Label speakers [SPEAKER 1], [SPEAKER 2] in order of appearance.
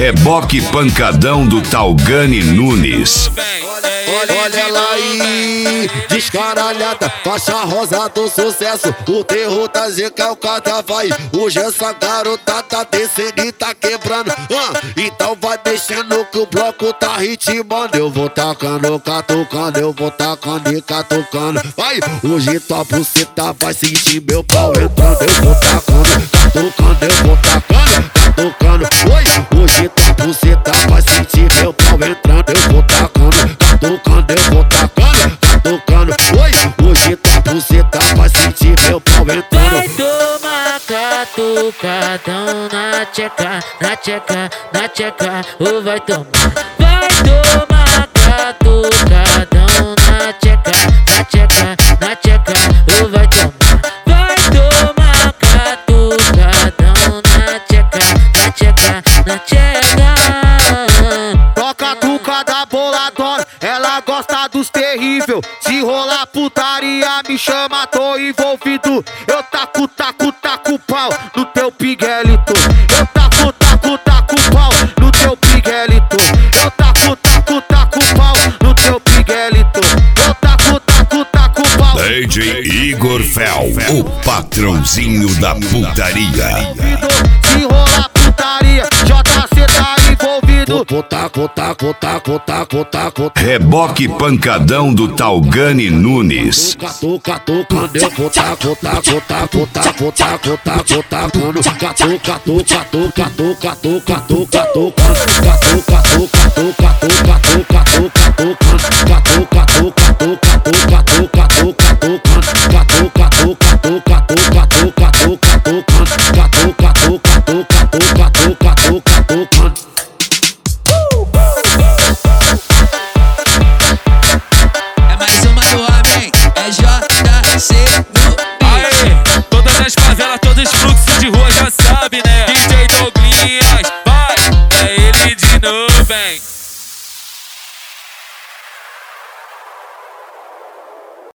[SPEAKER 1] Reboque pancadão do Talgani Nunes.
[SPEAKER 2] Olha ela aí, descaralhada, faixa rosa do sucesso. O terror da Zica é o carnaval. Hoje essa garota tá descendo e tá quebrando. Então vai mexendo que o bloco tá ritmando. Eu vou tacando, catucando, eu vou tacando e catucando. Vai, hoje tua buceta vai sentir meu pau entrando. Eu vou tacando, catucando, eu vou tacando, catucando. Oi, hoje tua buceta vai sentir meu pau entrando. Eu vou tacando, catucando, eu vou tacando, catucando. Oi, hoje tua buceta vai sentir meu pau entrando.
[SPEAKER 3] Vai tomar catucadão na tcheca, na tcheca, na tcheca, ou vai tomar. Vai tomar catucadão na tcheca, na tcheca, na tcheca, ou vai tomar. Vai tomar catucadão na tcheca, na tcheca, na tcheca.
[SPEAKER 2] Toca tucada boladona, ela gosta dos terrível. Se rolar putaria me chama, tô envolvido. Eu taco, taco, taco pau no teu piguelito. Eu taco, taco, taco pau no teu piguelito. Eu taco, taco, taco pau no teu piguelito. Eu taco, taco, taco pau.
[SPEAKER 1] DJ Igor Fel, o patrãozinho da putaria.
[SPEAKER 2] Se rolar putaria, JC tá envolvido. Taco, taco, taco, taco, taco.
[SPEAKER 1] Reboque pancadão do Talgani Nunes.
[SPEAKER 2] Catuca, tocando, eu vou taco, taco, taco, taco, taco, taco, tacando. Catuca, tuca, tuca, tuca, tuca, tuca, tocando. Catuca, tuca, tuca, tuca, tuca, tuca, tocando. Catuca, tuca, tuca, tuca,